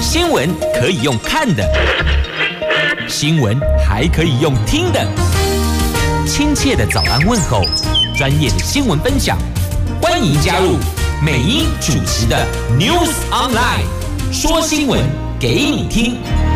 新闻可以用看的，新闻还可以用听的。亲切的早安问候，专业的新闻分享，欢迎加入美英主持的 News Online， 说新闻给你听。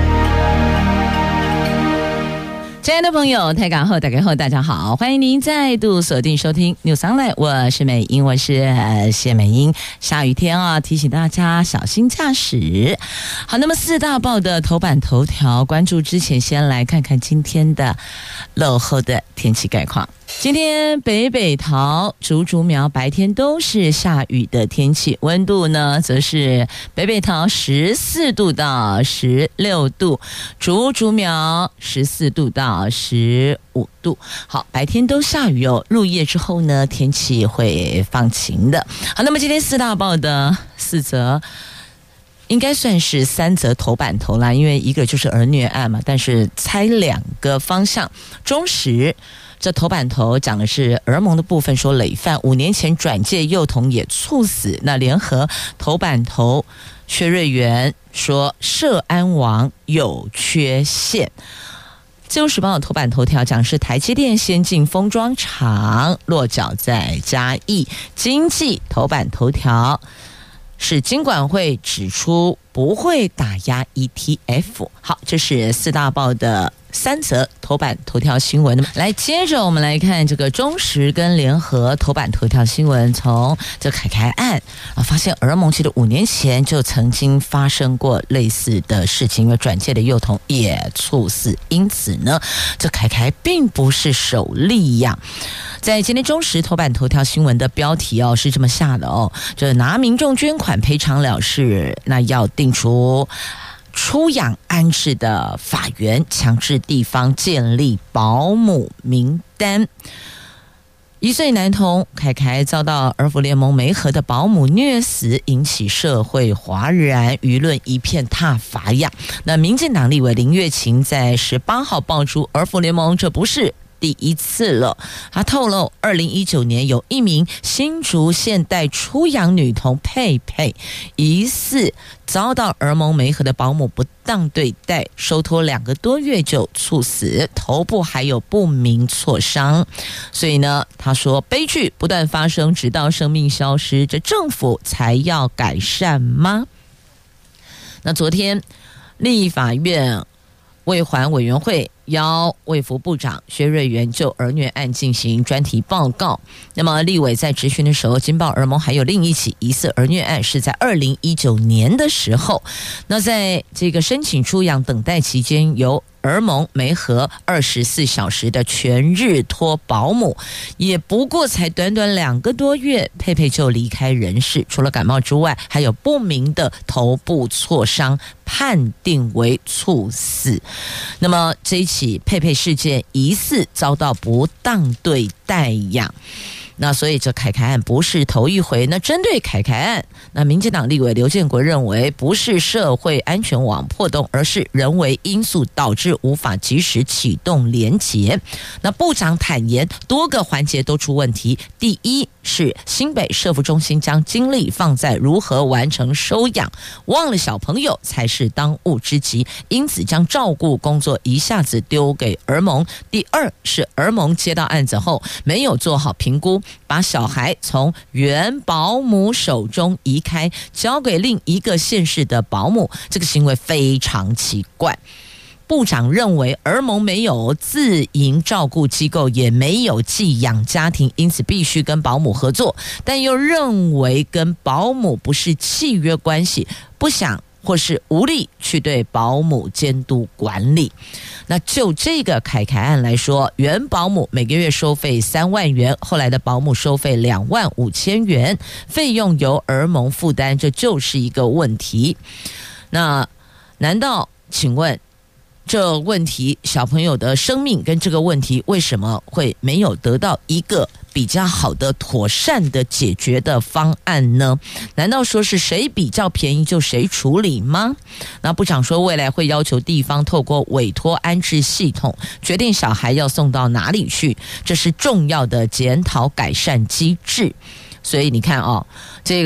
亲爱的朋友，台港后打开后，大家好，欢迎您再度锁定收听 News Online， 我是美英，我是谢美英。下雨天啊，提醒大家小心驾驶。好，那么四大报的头版头条，关注之前，先来看看今天的落后的天气概况。今天北桃、竹苗白天都是下雨的天气，温度呢则是北桃14度到16度，竹苗14度到15度。好，白天都下雨哦，入夜之后呢，天气会放晴的。好，那么今天四大报的4则。应该算是3则头版头啦，因为一个就是儿虐案嘛，但是猜2个方向。中时这头版头讲的是儿盟的部分，说累犯5年前转介幼童也猝死。那联合头版头薛瑞元说社安网有缺陷。自由时报的头版头条讲是台积电先进封装厂落脚在嘉义。经济头版头条是金管会指出不会打压 ETF。 好，这是四大报的3则头版头条新闻。来，接着我们来看这个中时跟联合头版头条新闻。从这凯凯案发现儿盟其实5年前就曾经发生过类似的事情，因为转介的幼童也猝死，因此呢，这凯凯并不是首例呀。在今天中时头版头条新闻的标题是这么下的这拿民众捐款赔偿了事，那要定出出养安置的法源，强制地方建立保姆名单。1岁男童凯凯遭到儿福联盟媒合的保姆虐死，引起社会哗然，舆论一片挞伐呀。那民进党立委林月琴在18号爆出儿福联盟这不是第一次了。他透露2019年有一名新竹现代出养女童佩佩疑似遭到儿盟媒合的保姆不当对待，收托2个多月就猝死，头部还有不明挫伤。所以呢，他说悲剧不断发生直到生命消失，这政府才要改善吗？那昨天立法院卫环委员会邀卫福部长薛瑞元就儿虐案进行专题报告。那么立委在质询的时候，金报儿盟还有另一起疑似儿虐案是在2019年的时候。那在这个申请出养等待期间，由儿盟媒合24小时的全日托保姆，也不过才短短2个多月，佩佩就离开人世。除了感冒之外，还有不明的头部挫伤，判定为猝死。那么这一起佩佩事件疑似遭到不当对待养。那所以这凯凯案不是头一回。那针对凯凯案，那民进党立委刘建国认为不是社会安全网破洞，而是人为因素导致无法及时启动连结。那部长坦言多个环节都出问题。第一是新北社福中心将精力放在如何完成收养，忘了小朋友才是当务之急，因此将照顾工作一下子丢给儿盟。第二是儿盟接到案子后没有做好评估，把小孩从原保姆手中移开，交给另一个县市的保姆，这个行为非常奇怪。部长认为儿盟没有自营照顾机构，也没有寄养家庭，因此必须跟保姆合作，但又认为跟保姆不是契约关系，不想或是无力去对保姆监督管理。那就这个凯凯案来说，原保姆每个月收费3万元，后来的保姆收费2万5千元，费用由儿盟负担，这就是一个问题。那难道请问这问题小朋友的生命跟这个问题为什么会没有得到一个比较好的妥善的解决的方案呢？难道说是谁比较便宜就谁处理吗？那部长说未来会要求地方透过委托安置系统决定小孩要送到哪里去，这是重要的检讨改善机制。所以你看这个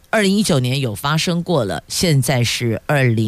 2019年有发生过了，现在是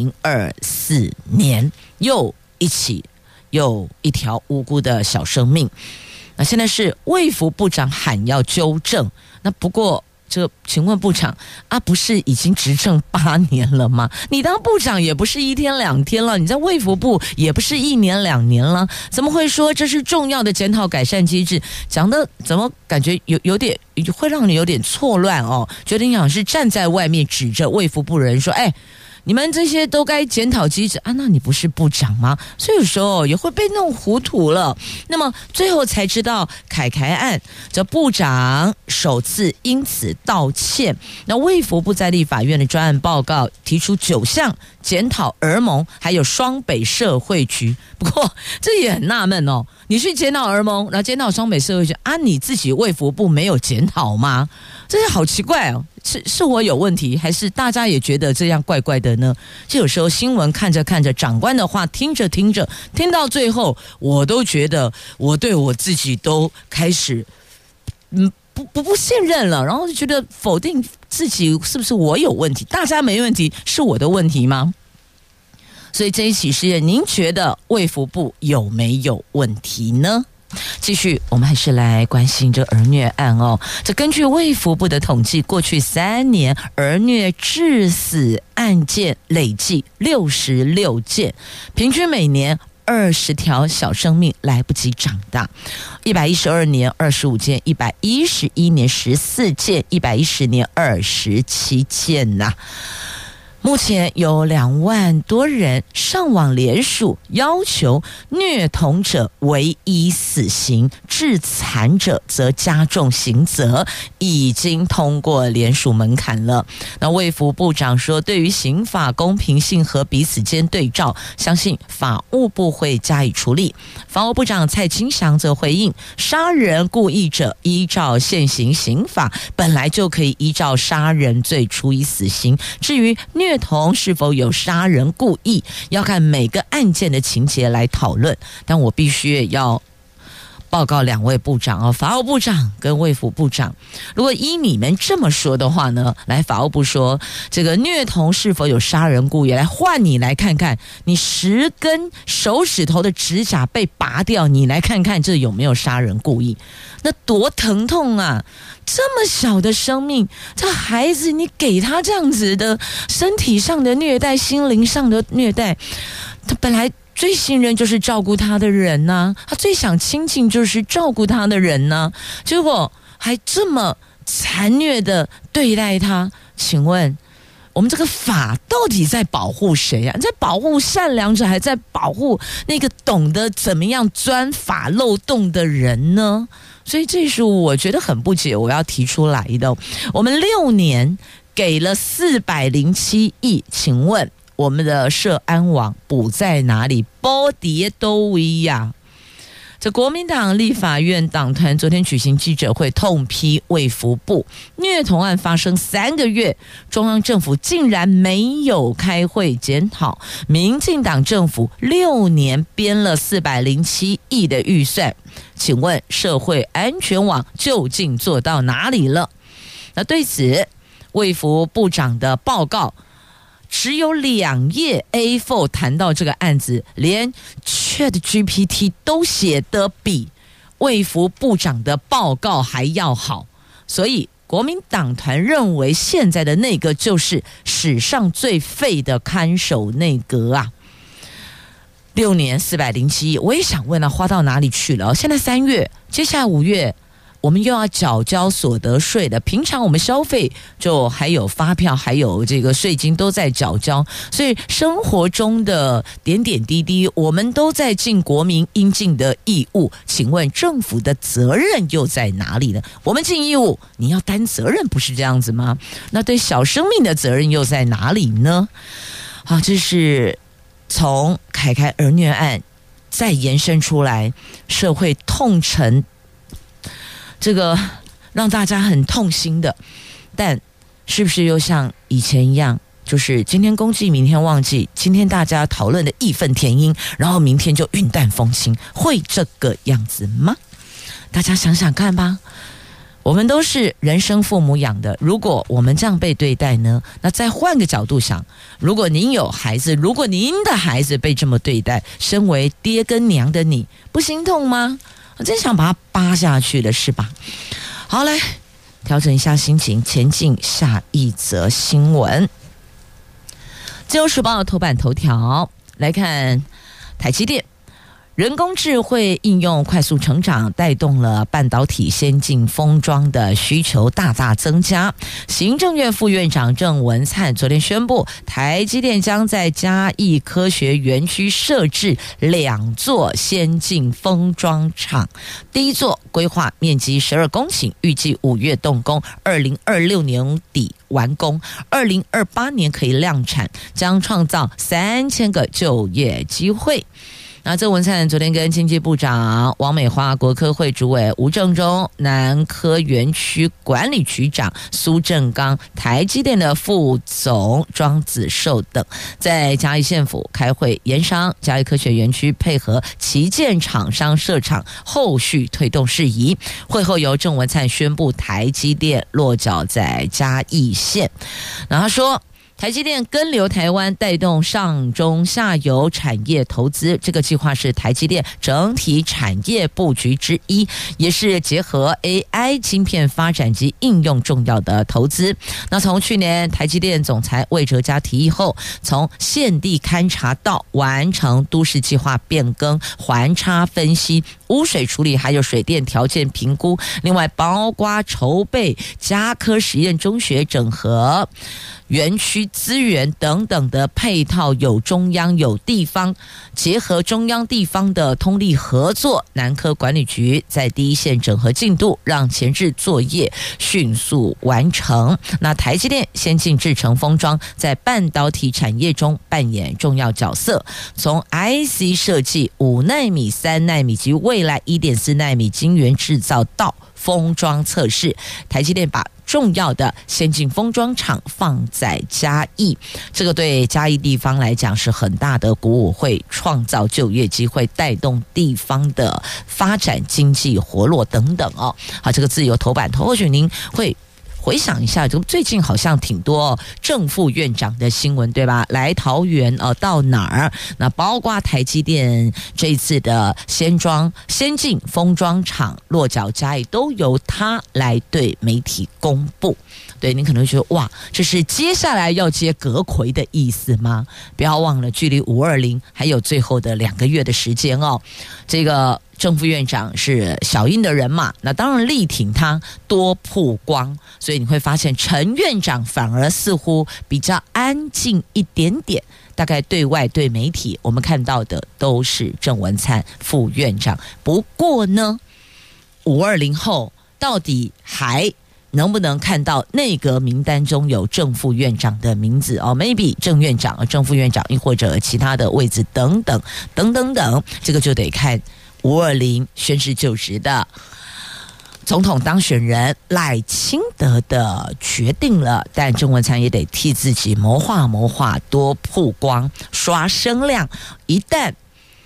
2024年，又一条无辜的小生命。那现在是卫福部长喊要纠正，那不过请问部长啊，不是已经执政8年了吗？你当部长也不是1天2天了，你在卫福部也不是1年2年了，怎么会说这是重要的检讨改善机制？讲的怎么感觉有点会让你有点错乱哦？觉得你好像是站在外面指着卫福部人说，你们这些都该检讨机制啊，那你不是部长吗？所以有时候也会被弄糊涂了。那么最后才知道凯案，这部长首次因此道歉。那卫福部在立法院的专案报告提出9项检讨儿盟，还有双北社会局。不过这也很纳闷哦，你去检讨儿盟，然后检讨双北社会局啊，你自己卫福部没有检讨吗？这是好奇怪哦。是我有问题，还是大家也觉得这样怪怪的呢？就有时候新闻看着看着，长官的话听着听着，听到最后，我都觉得我对我自己都开始不信任了，然后就觉得否定自己是不是我有问题？大家没问题，是我的问题吗？所以这一起事件，您觉得卫福部有没有问题呢？继续，我们还是来关心这儿虐案哦。这根据卫福部的统计，过去3年儿虐致死案件累计66件，平均每年20条小生命来不及长大。112年25件，111年14件，110年27件呐。目前有2万多人上网联署，要求虐童者唯一死刑，致残者则加重刑责，已经通过联署门槛了。那卫福部长说，对于刑法公平性和彼此间对照，相信法务部会加以处理。法务部长蔡清祥则回应，杀人故意者依照现行刑法本来就可以依照杀人罪处以死刑，至于虐童是否有杀人故意，要看每个案件的情节来讨论。但我必须要报告2位部长哦，法务部长跟卫福部长，如果依你们这么说的话呢，来法务部说这个虐童是否有杀人故意，来换你来看看，你10根手指头的指甲被拔掉，你来看看这有没有杀人故意？那多疼痛啊！这么小的生命，这孩子你给他这样子的身体上的虐待，心灵上的虐待，他本来最信任就是照顾他的人啊，他最想亲近就是照顾他的人啊，结果还这么残虐的对待他，请问我们这个法到底在保护谁啊？在保护善良者，还在保护那个懂得怎么样钻法漏洞的人呢？所以这是我觉得很不解，我要提出来的。我们6年给了407亿，请问我们的社安网补在哪里？包碟都位呀！这国民党立法院党团昨天举行记者会，痛批卫福部虐童案发生3个月，中央政府竟然没有开会检讨，民进党政府6年编了407亿的预算，请问社会安全网究竟做到哪里了？那对此，卫福部长的报告只有2页 A4 谈到这个案子，连 ChatGPT 都写得比卫福部长的报告还要好，所以国民党团认为现在的内阁就是史上最废的看守内阁啊！6年407亿，我也想问花到哪里去了？现在3月，接下来5月。我们又要缴交所得税的，平常我们消费就还有发票，还有这个税金都在缴交，所以生活中的点点滴滴，我们都在尽国民应尽的义务。请问政府的责任又在哪里呢？我们尽义务，你要担责任，不是这样子吗？那对小生命的责任又在哪里呢？好，这是从凯儿虐案再延伸出来，社会痛陈。这个让大家很痛心的，但是不是又像以前一样，就是今天公祭明天忘记，今天大家讨论的义愤填膺，然后明天就云淡风轻，会这个样子吗？大家想想看吧。 我们都是人生父母养的，如果我们这样被对待呢？那再换个角度想，如果您有孩子，如果您的孩子被这么对待，身为爹跟娘的你，不心痛吗？我真想把它扒下去了，是吧？好，来调整一下心情，前进下一则新闻。自由时报的头版头条来看，台积电人工智慧应用快速成长，带动了半导体先进封装的需求大大增加。行政院副院长郑文灿昨天宣布，台积电将在嘉义科学园区设置2座先进封装厂，第一座规划面积12公顷，预计5月动工，2026年底完工，2028年可以量产，将创造3000个就业机会。那郑文灿昨天跟经济部长王美花、国科会主委吴正中、南科园区管理局长苏正刚、台积电的副总庄子寿等在嘉义县府开会，研商嘉义科学园区配合旗舰厂商设厂后续推动事宜。会后由郑文灿宣布台积电落脚在嘉义县。然后他说，台积电跟流台湾，带动上中下游产业投资，这个计划是台积电整体产业布局之一，也是结合 AI 晶片发展及应用重要的投资。那从去年台积电总裁魏哲嘉提议后，从现地勘察到完成都市计划变更、环差分析、污水处理，还有水电条件评估，另外包括筹备嘉科实验中学整合园区资源等等的配套，有中央有地方，结合中央地方的通力合作，南科管理局在第一线整合进度，让前置作业迅速完成。那台积电先进制程封装在半导体产业中扮演重要角色，从 IC 设计、5奈米、3奈米及未来1.4奈米晶圆制造到封装测试，台积电把重要的先进封装厂放在嘉义，这个对嘉义地方来讲是很大的鼓舞，会创造就业机会，带动地方的发展、经济活络等等哦。好，这个自由头版头，或许您会回想一下，最近好像挺多正副院长的新闻，对吧？来桃园到哪儿？那包括台积电这一次的先进封装厂落脚嘉义，都由他来对媒体公布。对，你可能会觉得哇，这是接下来要接阁揆的意思吗？不要忘了，距离520还有最后的2个月的时间哦。这个正副院长是小英的人嘛，那当然力挺他多曝光，所以你会发现陈院长反而似乎比较安静一点点，大概对外对媒体我们看到的都是郑文灿副院长。不过呢，520后到底还能不能看到内阁名单中有正副院长的名字哦 ？maybe 正院长、正副院长，亦或者其他的位置等等，这个就得看520宣誓就职的总统当选人赖清德的决定了。但郑文灿也得替自己谋划，多曝光，刷声量。一旦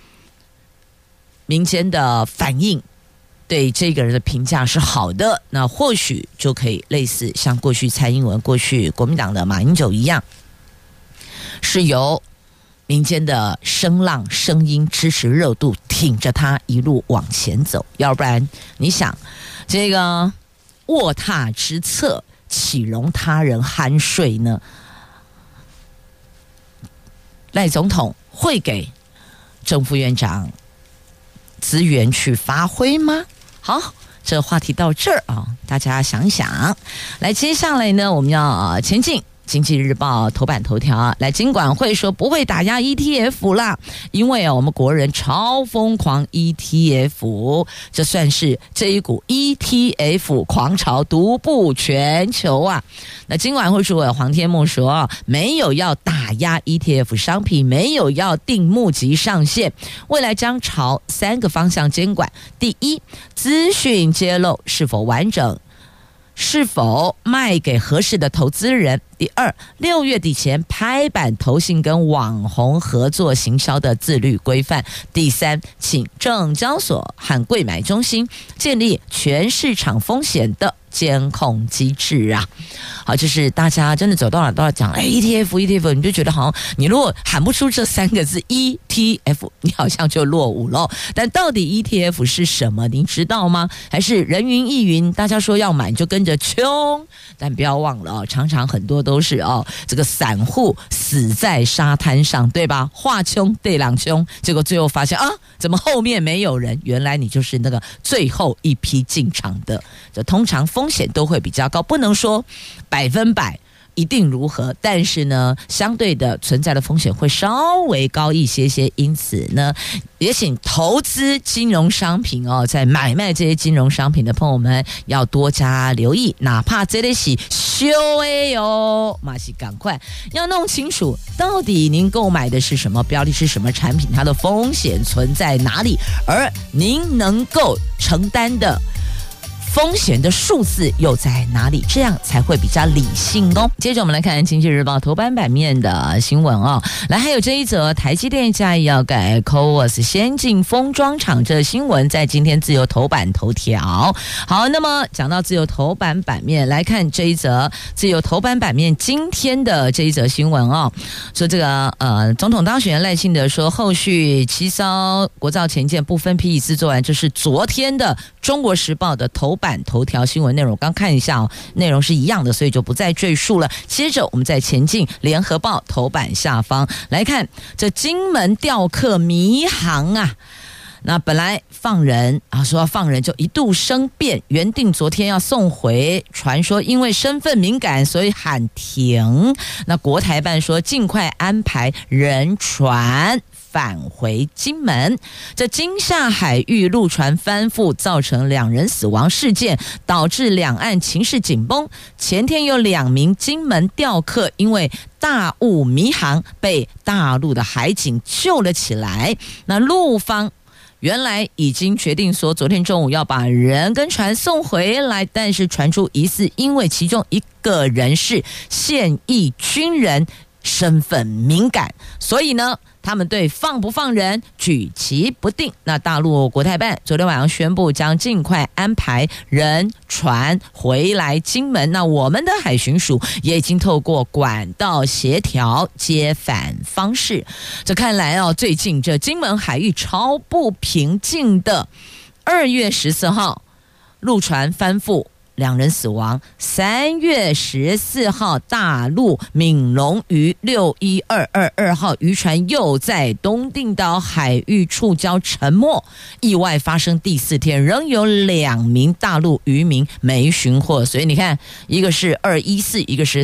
民间的反应对这个人的评价是好的，那或许就可以类似像过去蔡英文、过去国民党的马英九一样，是由民间的声浪、声音、支持热度挺着他一路往前走。要不然你想，这个卧榻之侧岂容他人酣睡呢？赖总统会给正副院长资源去发挥吗？好，这话题到这儿啊，大家想一想。来，接下来呢，我们要前进。经济日报头版头条来，金管会说不会打压 ETF 啦，因为我们国人超疯狂 ETF， 这算是这一股 ETF 狂潮独步全球啊。那金管会主委黄天牧说，没有要打压 ETF 商品，没有要定募集上限，未来将朝3个方向监管。第一，资讯揭露是否完整，是否卖给合适的投资人。第二，6月底前拍板投信跟网红合作行销的自律规范。第三，请证交所和柜买中心建立全市场风险的监控机制啊。好，就是大家真的走到哪都要讲ETF， 你就觉得好像你如果喊不出这3个字 ETF， 你好像就落伍了。但到底 ETF 是什么，您知道吗？还是人云亦云，大家说要买就跟着冲？但不要忘了常常很多都是这个散户死在沙滩上，对吧？画冲对浪冲，结果最后发现怎么后面没有人？原来你就是那个最后一批进场的。这通常风险都会比较高，不能说100%一定如何，但是呢，相对的存在的风险会稍微高一些些，因此呢，也请投资金融商品在买卖这些金融商品的朋友们要多加留意，哪怕这里是修马是赶快要弄清楚，到底您购买的是什么标的，是什么产品，它的风险存在哪里，而您能够承担的风险的数字又在哪里？这样才会比较理性哦。接着我们来看《经济日报》头版版面的新闻来，还有这一则台积电加意要改 CoWoS 先进封装厂，这新闻在今天自由头版头条。好，那么讲到自由头版版面，来看这一则自由头版版面今天的这一则新闻说这个总统当选人赖清德说，后续7艘国造潜舰不分批一次做完，这是昨天的《中国时报》的头版头条新闻内容，刚看一下内容是一样的，所以就不再赘述了。接着我们再前进联合报头版下方来看这金门吊客迷航那本来放人说要放人就一度生变，原定昨天要送回，传说因为身份敏感所以喊停。那国台办说尽快安排人船返回金门。这金厦海域陆船翻覆，造成2人死亡事件，导致两岸情势紧绷。前天有2名金门钓客因为大雾迷航，被大陆的海警救了起来。那陆方原来已经决定说昨天中午要把人跟船送回来，但是传出疑似因为其中一个人是现役军人，身份敏感，所以呢他们对放不放人举棋不定。那大陆国台办昨天晚上宣布将尽快安排人船回来金门，那我们的海巡署也已经透过管道协调接返方式。这看来最近这金门海域超不平静的2月14号陆船翻覆2人死亡，3月14号大陆闽龙鱼61222号渔船又在东定岛海域触礁沉没，意外发生第4天仍有2名大陆渔民没寻获，所以你看一个是214，一个是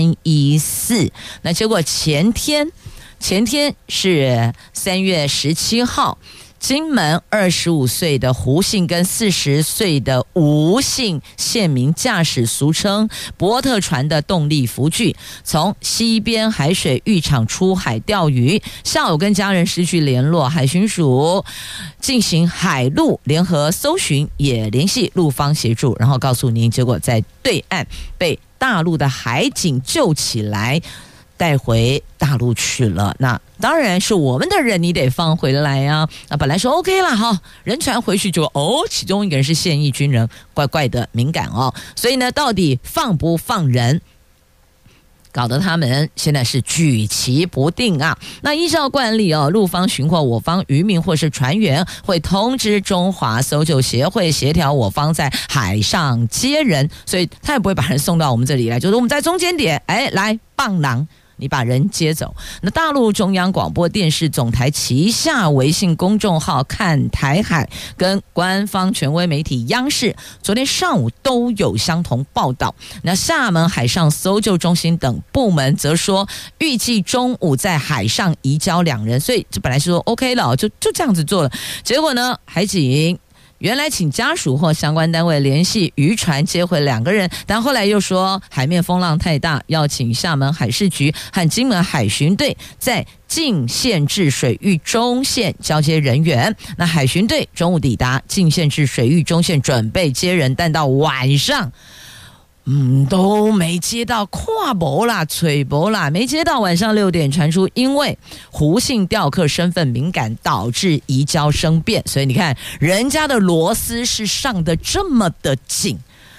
314。那结果前天是3月17号金门25岁的胡姓跟40岁的吴姓县民驾驶俗称伯特船的动力浮具，从西边海水浴场出海钓鱼，下午跟家人失去联络，海巡署进行海陆联合搜寻，也联系陆方协助，然后告诉您结果在对岸被大陆的海警救起来，带回大陆去了。那当然是我们的人，你得放回来啊。那本来说 OK 了人船回去就其中一个人是现役军人，怪怪的敏感所以呢，到底放不放人，搞得他们现在是举棋不定那依照惯例陆方寻获我方渔民或是船员，会通知中华搜救协会协调我方在海上接人，所以他也不会把人送到我们这里来，就是我们在中间点来棒郎你把人接走。那大陆中央广播电视总台旗下微信公众号看台海跟官方权威媒体央视昨天上午都有相同报道。那厦门海上搜救中心等部门则说预计中午在海上移交2人，所以这本来是说 OK 了，就这样子做了。结果呢，海警原来请家属或相关单位联系渔船接回2个人，但后来又说海面风浪太大，要请厦门海事局和金门海巡队在进县至水域中线交接人员。那海巡队中午抵达进县至水域中线准备接人，但到晚上都没接到，跨博啦吹博啦没接到。晚上6点传出因为胡姓钓客身份敏感导致移交生变，所以你看人家的螺丝是上的这么的紧，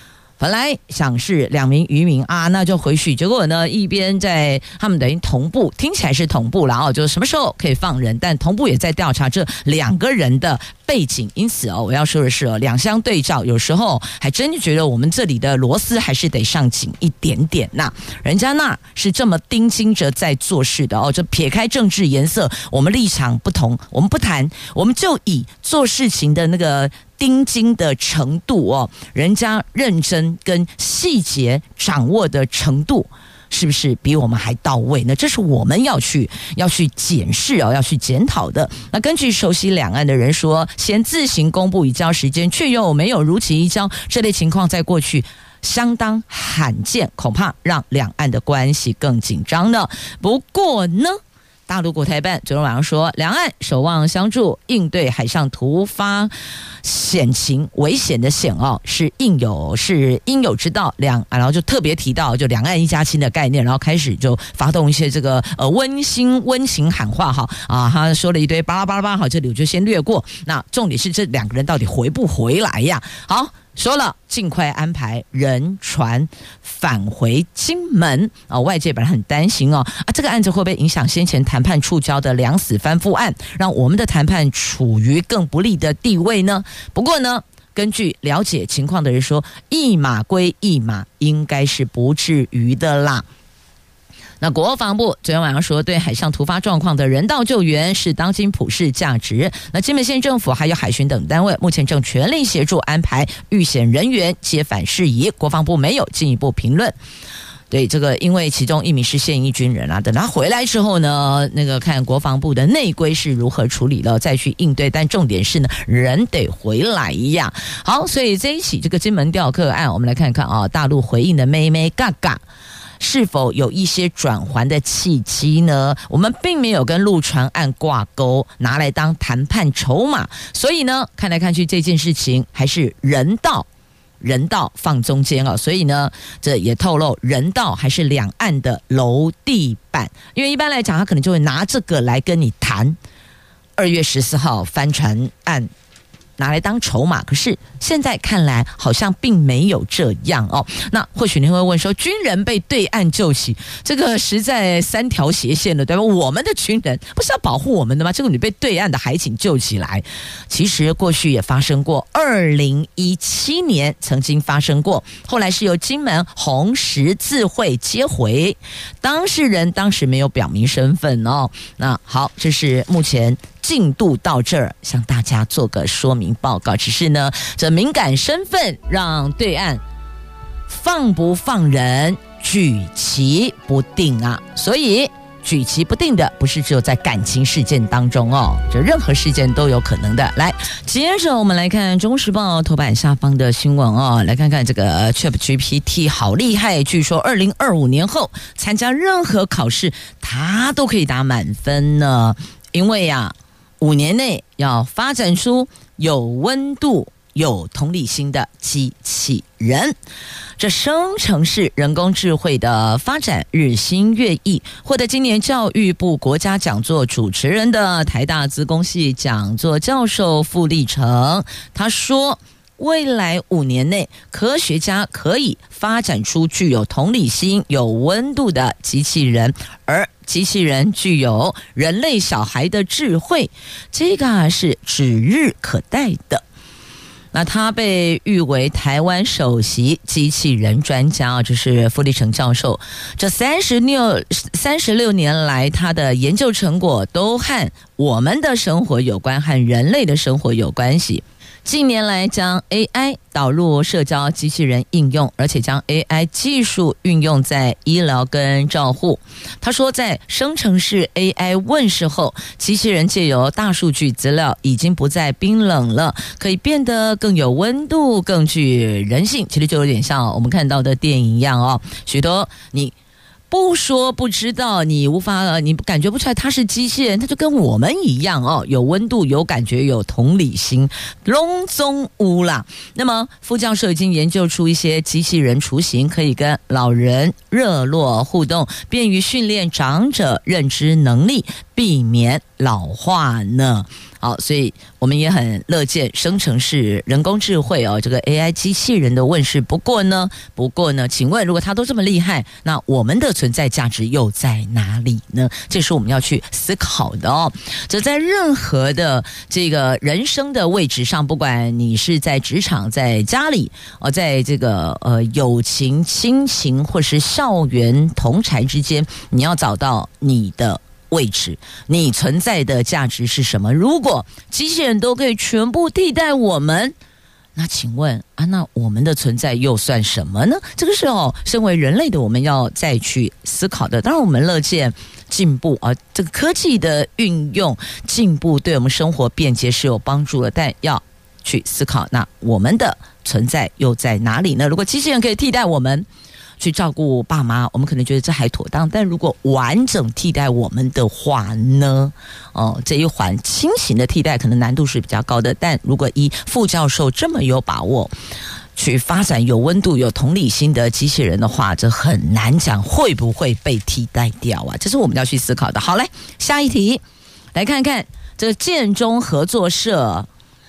本来想是2名渔民啊，那就回去。结果呢，一边在他们等于同步，听起来是同步了就是什么时候可以放人，但同步也在调查这2个人的背景。因此我要说的是两相对照，有时候还真的觉得我们这里的螺丝还是得上紧一点点呐。人家那是这么盯紧着在做事的这撇开政治颜色，我们立场不同，我们不谈，我们就以做事情的那个盯紧的程度人家认真跟细节掌握的程度是不是比我们还到位呢？这是我们要去检视要去检讨的。那根据熟悉两岸的人说，先自行公布移交时间，却又没有如期移交，这类情况在过去相当罕见，恐怕让两岸的关系更紧张呢。不过呢，大陆国台办昨天晚上说，两岸守望相助，应对海上突发险情，危险的险是应有之道。然后就特别提到就两岸一家亲的概念，然后开始就发动一些这个温情喊话他说了一堆巴拉巴拉巴拉，这里我就先略过。那重点是这2个人到底回不回来呀？好。说了，尽快安排人船返回金门外界本来很担心这个案子会不会影响先前谈判触礁的两死翻覆案，让我们的谈判处于更不利的地位呢？不过呢，根据了解情况的人说，一码归一码，应该是不至于的啦。那国防部昨天晚上说，对海上突发状况的人道救援是当今普世价值。那金门县政府还有海巡等单位目前正全力协助安排遇险人员接返事宜，国防部没有进一步评论。对这个，因为其中1名是现役军人等他回来之后呢，那个看国防部的内规是如何处理了，再去应对。但重点是呢，人得回来呀。好，所以这一起这个金门吊客案，我们来看看大陆回应的妹妹嘎嘎。是否有一些转圜的契机呢？我们并没有跟陆船案挂钩，拿来当谈判筹码，所以呢，看来看去这件事情还是人道放中间所以呢，这也透露人道还是两岸的楼地板，因为一般来讲，他可能就会拿这个来跟你谈2月14号帆船案。拿来当筹码，可是现在看来好像并没有这样那或许你会问说，军人被对岸救起，这个实在3条斜线了，对吧？我们的军人不是要保护我们的吗？结果你被对岸的海警救起来。其实过去也发生过，2017年曾经发生过，后来是由金门红十字会接回，当事人当时没有表明身份那好，这是目前进度到这儿，向大家做个说明报告。只是呢，这敏感身份让对岸放不放人举棋不定所以举棋不定的不是只有在感情事件当中这任何事件都有可能的。来，接着我们来看《中时报》头版下方的新闻来看看这个 ChatGPT 好厉害，据说2025年后参加任何考试，它都可以打满分呢。因为5年内要发展出有温度、有同理心的机器人。这生成式人工智慧的发展日新月异，获得今年教育部国家讲座主持人的台大资工系讲座教授傅立成，他说，未来5年内，科学家可以发展出具有同理心、有温度的机器人，而机器人具有人类小孩的智慧，这个是指日可待的。那他被誉为台湾首席机器人专家这是傅立成教授。这36年来，他的研究成果都和我们的生活有关，和人类的生活有关系。近年来将 AI 导入社交机器人应用，而且将 AI 技术运用在医疗跟照护。他说，在生成式 AI 问世后，机器人借由大数据资料已经不再冰冷了，可以变得更有温度，更具人性。其实就有点像我们看到的电影一样许多你不说不知道，你感觉不出来它是机器人，它就跟我们一样有温度、有感觉、有同理心，拢总有啦。那么傅教授已经研究出一些机器人雏形，可以跟老人热络互动，便于训练长者认知能力，并避免老化呢？好，所以我们也很乐见生成式人工智慧这个 AI 机器人的问世。不过呢，请问如果它都这么厉害，那我们的存在价值又在哪里呢？这是我们要去思考的哦。这在任何的这个人生的位置上，不管你是在职场、在家里在这个友情、亲情或是校园同侪之间，你要找到你的位置，你存在的价值是什么？如果机器人都可以全部替代我们，那请问那我们的存在又算什么呢？这个是身为人类的我们要再去思考的。当然我们乐见进步这个科技的运用进步对我们生活便捷是有帮助的，但要去思考那我们的存在又在哪里呢？如果机器人可以替代我们去照顾爸妈，我们可能觉得这还妥当，但如果完整替代我们的话呢？这一环轻型的替代可能难度是比较高的，但如果依副教授这么有把握去发展有温度有同理心的机器人的话，这很难讲会不会被替代掉这是我们要去思考的。好，来下一题，来看看这个建中合作社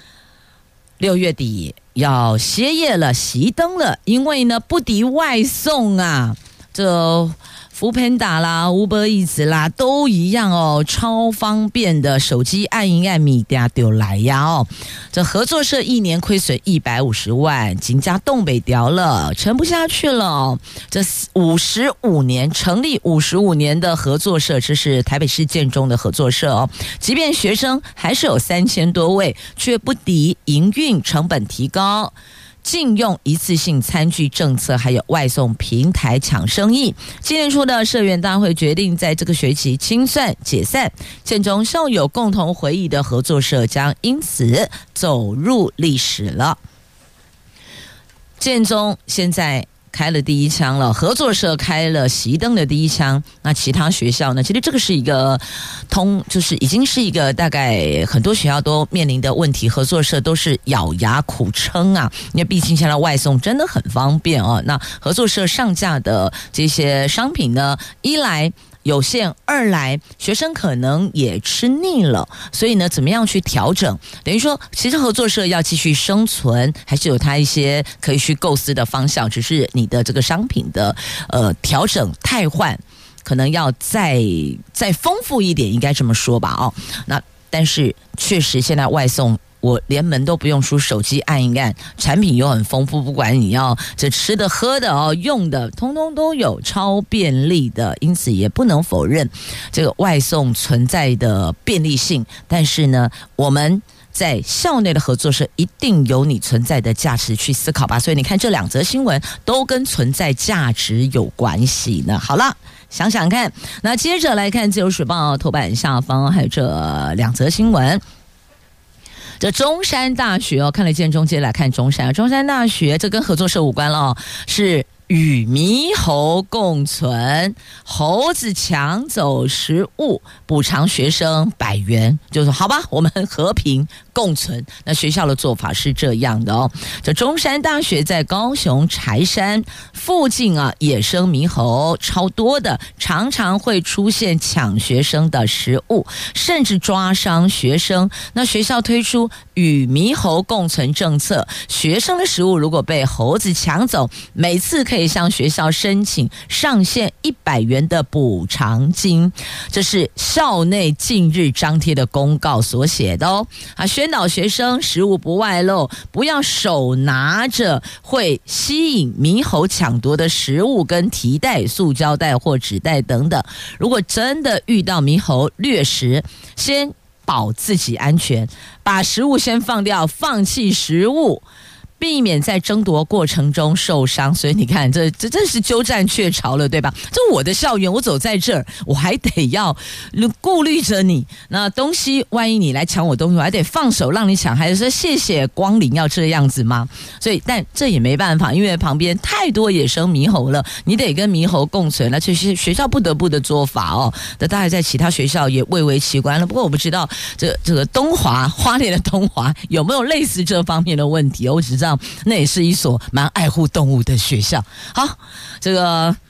6月底要歇业了，熄灯了，因为呢不敌外送这Foodpanda 啦 Uber Eats 啦都一样超方便的，手机按一按米家就来呀这合作社1年亏损150万，金家东北调了，撑不下去了这55年成立55年的合作社，这是台北市建中的合作社即便学生还是有3000多位，却不敌营运成本提高，禁用一次性餐具政策，还有外送平台抢生意。今年初的社员大会决定在这个学期清算解散，建中校友共同回忆的合作社将因此走入历史了。建中现在开了第一枪了，合作社开了熄灯的第一枪，那其他学校呢？其实这个是一个就是已经是一个大概很多学校都面临的问题，合作社都是咬牙苦撑因为毕竟现在外送真的很方便那合作社上架的这些商品呢，一来有限，二来学生可能也吃腻了，所以呢怎么样去调整，等于说其实合作社要继续生存还是有它一些可以去构思的方向，只是你的这个商品的调整汰换可能要再丰富一点，应该这么说吧那但是确实现在外送我连门都不用出，手机按一按，产品又很丰富，不管你要这吃的喝的用的通通都有，超便利的，因此也不能否认这个外送存在的便利性，但是呢我们在校内的合作社一定有你存在的价值，去思考吧。所以你看这2则新闻都跟存在价值有关系呢。好了，想想看，那接着来看自由时报头版下方还有这2则新闻。这中山大学看了建中，接着来看中山大学，这跟合作社无关了是与猕猴共存，猴子抢走食物，补偿学生100元，就说好吧，我们和平共存。那学校的做法是这样的这中山大学在高雄柴山附近野生猕猴超多的，常常会出现抢学生的食物，甚至抓伤学生。那学校推出与猕猴共存政策，学生的食物如果被猴子抢走，每次可以向学校申请上限100元的补偿金，这是校内近日张贴的公告所写的宣导学生食物不外漏，不要手拿着会吸引猕猴抢夺的食物跟提袋、塑胶袋或纸袋等等。如果真的遇到猕猴掠食，先保自己安全，把食物先放掉，放弃食物，避免在争夺过程中受伤。所以你看这真是鸠占鹊巢了，对吧？这我的校园，我走在这儿，我还得要顾虑着你，那东西万一你来抢我东西，我还得放手让你抢，还是说谢谢光临，要这样子吗？所以但这也没办法，因为旁边太多野生猕猴了，你得跟猕猴共存，那这是学校不得不的做法那大概在其他学校也蔚为奇观了。不过我不知道这个花莲的东华有没有类似这方面的问题我只知道那也是一所蛮爱护动物的学校。好，这个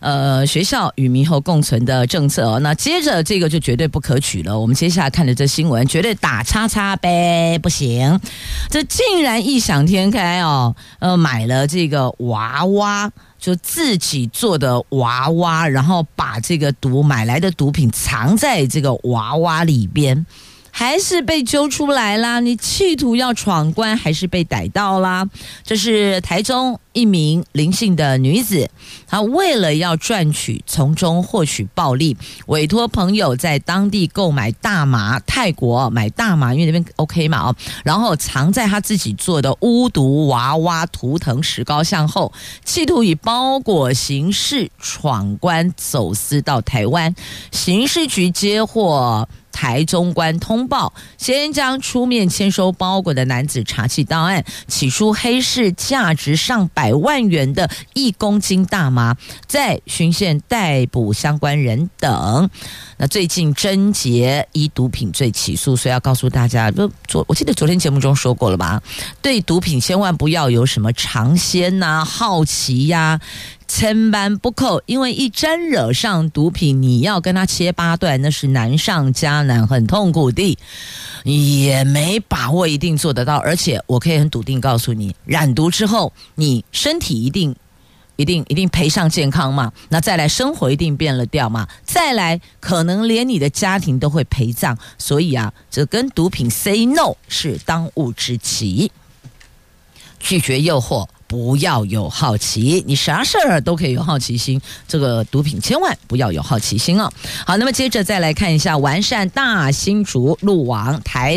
学校与猕猴共存的政策哦。那接着这个就绝对不可取了。我们接下来看的这新闻，绝对打叉叉呗，不行。这竟然异想天开哦，买了这个娃娃。就自己做的娃娃，然后把这个买来的毒品藏在这个娃娃里边，还是被揪出来啦。你企图要闯关，还是被逮到啦。这是台中一名林姓的女子，她为了要赚取从中获取暴利，委托朋友在当地购买大麻，泰国买大麻，因为那边 OK 嘛哦，然后藏在她自己做的巫毒娃娃图腾石膏像后，企图以包裹形式闯关走私到台湾。刑事局接获台中关通报，先将出面签收包裹的男子查缉到案，起出黑市价值上百万元的1公斤大麻，在循线逮捕相关人等。那最近侦结依毒品罪起诉，所以要告诉大家，我记得昨天节目中说过了吧？对毒品千万不要有什么尝鲜啊、好奇呀、千万不可，因为一沾惹上毒品，你要跟他切八段，那是难上加难，很痛苦的，也没把握一定做得到。而且我可以很笃定告诉你，染毒之后，你身体一定赔上健康嘛，那再来生活一定变了调嘛，再来可能连你的家庭都会陪葬。所以啊，这跟毒品 say no 是当务之急，拒绝诱惑，不要有好奇，你啥事儿都可以有好奇心，这个毒品千万不要有好奇心哦。好，那么接着再来看一下，完善大新竹路网台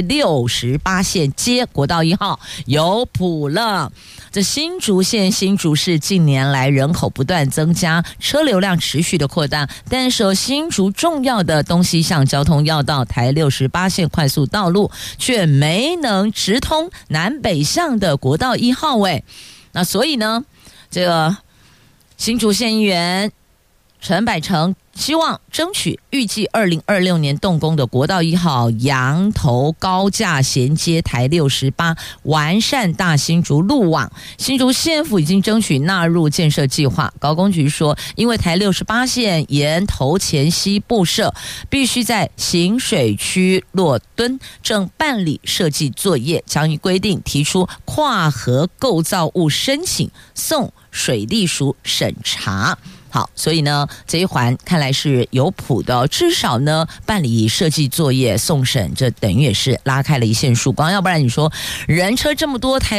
68线接国道1号有谱了。这新竹县新竹市近年来人口不断增加，车流量持续的扩大，但是新竹重要的东西向交通要道台68线快速道路却没能直通南北向的国道1号位。那所以呢，这个新竹县议员陈百成希望争取预计2026年动工的国道1号洋头高架衔接台68，完善大新竹路网。新竹县府已经争取纳入建设计划。高工局说，因为台68线沿头前溪布设，必须在行水区落墩，正办理设计作业，将依规定提出跨河构造物申请，送水利署审查。好，所以呢，这一环看来是有谱的，至少呢办理设计作业送审，这等于也是拉开了一线曙光。要不然你说人车这么多，台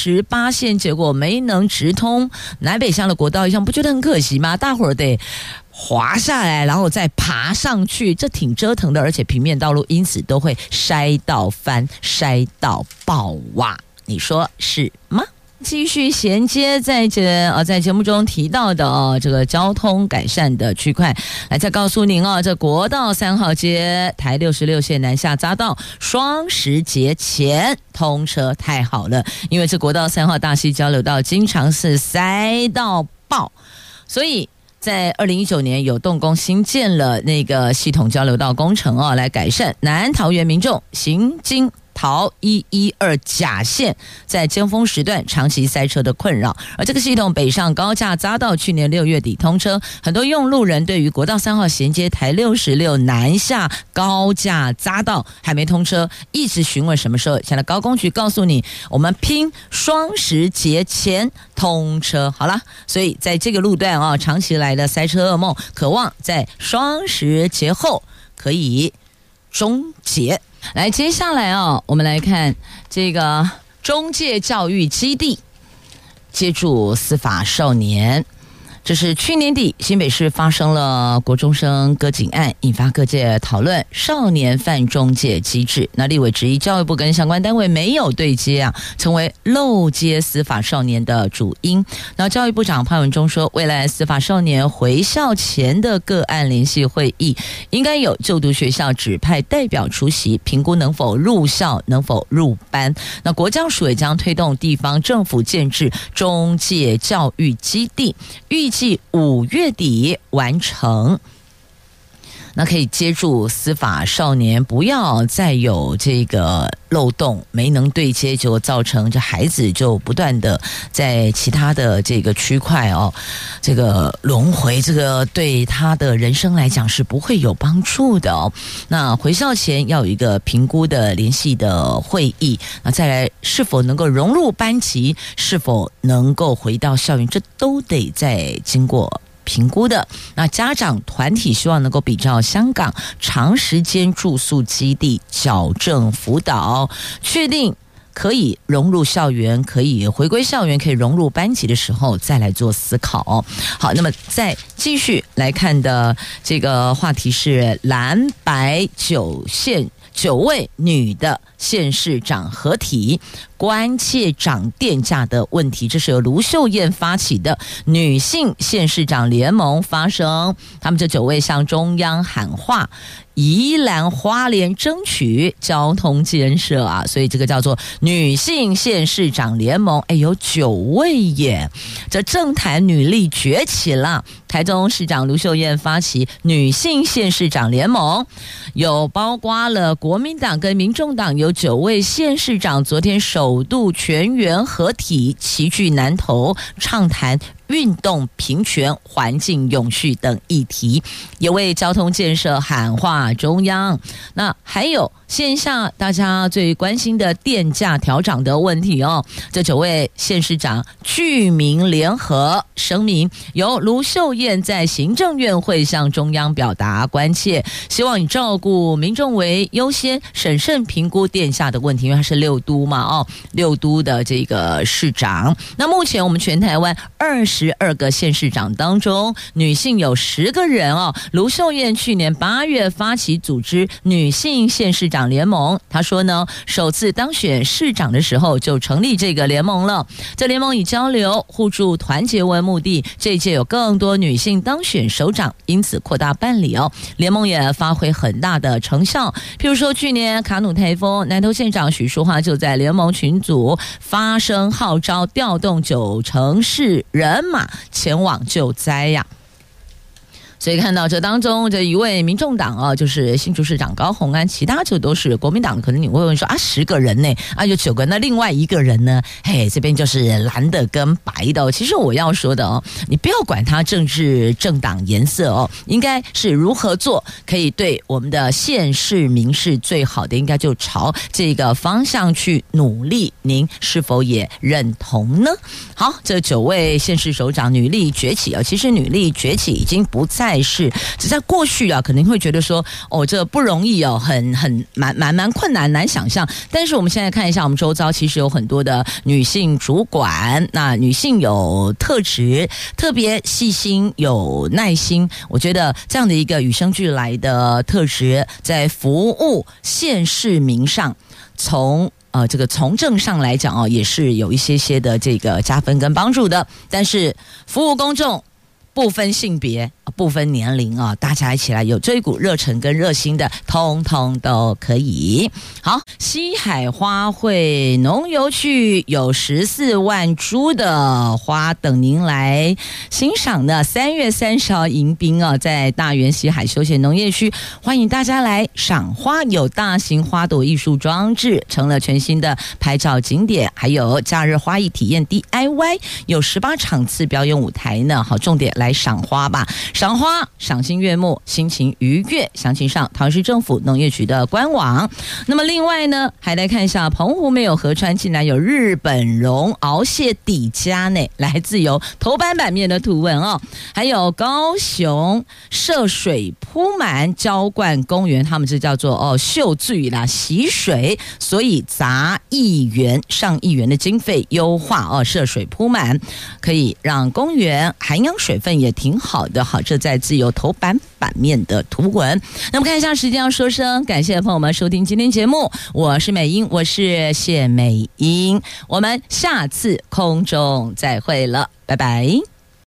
68线结果没能直通南北向的国道1号，不觉得很可惜吗？大伙儿得滑下来，然后再爬上去，这挺折腾的，而且平面道路因此都会筛到翻、筛到爆哇，你说是吗？继续衔接在节目中提到的这个交通改善的区块，来再告诉您这国道3号街台66线南下匝道双十节前通车太好了，因为这国道3号大溪交流道经常是塞到爆，所以在2019年有动工新建了那个系统交流道工程来改善南桃园民众行经桃112甲线在尖峰时段长期塞车的困扰。而这个系统北上高架匝道去年6月底通车，很多用路人对于国道3号衔接台66南下高架匝道还没通车，一直询问什么时候。现在高工局告诉你，我们拼双十节前通车好了。所以在这个路段长期来的塞车噩梦，渴望在双十节后可以终结。来，接下来我们来看这个中介教育基地接住司法少年。这是去年底新北市发生了国中生割颈案，引发各界讨论少年犯中介机制。那立委质疑教育部跟相关单位没有对接成为漏接司法少年的主因。那教育部长潘文忠说，未来司法少年回校前的个案联系会议，应该有就读学校指派代表出席，评估能否入校，能否入班。那国教署也将推动地方政府建制中介教育基地，预计5月底完成。 那可以接住司法少年，不要再有这个漏洞没能对接，就造成这孩子就不断的在其他的这个区块这个轮回，这个对他的人生来讲是不会有帮助的那回校前要有一个评估的联系的会议，那再来是否能够融入班级，是否能够回到校园，这都得再经过评估的。那家长团体希望能够比照香港长时间住宿基地矫正辅导，确定可以融入校园，可以回归校园，可以融入班级的时候再来做思考好，那么再继续来看的这个话题是蓝白9位女的县市长合体，关切涨电价的问题，这是由卢秀燕发起的女性县市长联盟发声，他们这9位向中央喊话，宜兰花莲争取交通建设所以这个叫做女性县市长联盟有9位耶，这政坛女力崛起了。台中市长卢秀燕发起女性县市长联盟，有包括了国民党跟民众党，有9位县市长昨天首度全员合体，齐聚南投，畅谈运动、平权、环境永续等议题，也为交通建设喊话中央。那还有线下大家最关心的电价调涨的问题这9位县市长居民联合声明，由卢秀燕在行政院会向中央表达关切，希望以照顾民众为优先，审慎评估电价的问题，因为它是6都嘛6都的这个市长。那目前我们全台湾22个县市长当中，女性有10个人卢秀燕去年8月发起组织女性县市长联盟，她说呢，首次当选市长的时候就成立这个联盟了。这联盟以交流、互助、团结为目的，这一届有更多女性当选首长，因此扩大办理联盟也发挥很大的成效。譬如说去年卡努台风，南投县长许淑华就在联盟群组发声号召，调动9城市人马前往救灾呀。所以看到这当中这一位民众党就是新竹市长高虹安，其他就都是国民党。可能你会问说10个人呢有9个，那另外1个人呢这边就是蓝的跟白的其实我要说的你不要管他政治政党颜色应该是如何做可以对我们的县市民是最好的，应该就朝这个方向去努力，您是否也认同呢？好，这9位县市首长女力崛起其实女力崛起已经不再是只在过去可能会觉得说这不容易蛮困难，难想象。但是我们现在看一下我们周遭，其实有很多的女性主管，那女性有特质，特别细心有耐心，我觉得这样的一个与生俱来的特质，在服务县市民上，从这个从政上来讲也是有一些的这个加分跟帮助的。但是服务公众不分性别不分年龄大家一起来有这一股热忱跟热心的，通通都可以。好，西海花卉农游区有14万株的花等您来欣赏呢。3月30号迎宾在大园西海休闲农业区，欢迎大家来赏花，有大型花朵艺术装置，成了全新的拍照景点，还有假日花艺体验 DIY， 有18场次表演舞台呢。好，重点来赏花吧，赏花赏心悦目，心情愉悦，详情上桃园市政府农业局的官网。那么另外呢，还来看一下澎湖没有河川，竟然有日本龙鳌蟹底加呢，来自有头版版面的图文还有高雄涉水铺满浇灌公园，他们这叫做秀水啦，洗水，所以砸上亿元的经费优化涉水铺满，可以让公园涵养水分也挺好的。好，这在自由头版面的图文。那么看一下时间，要说声感谢朋友们收听今天节目，我是美英，我是谢美英，我们下次空中再会了，拜拜。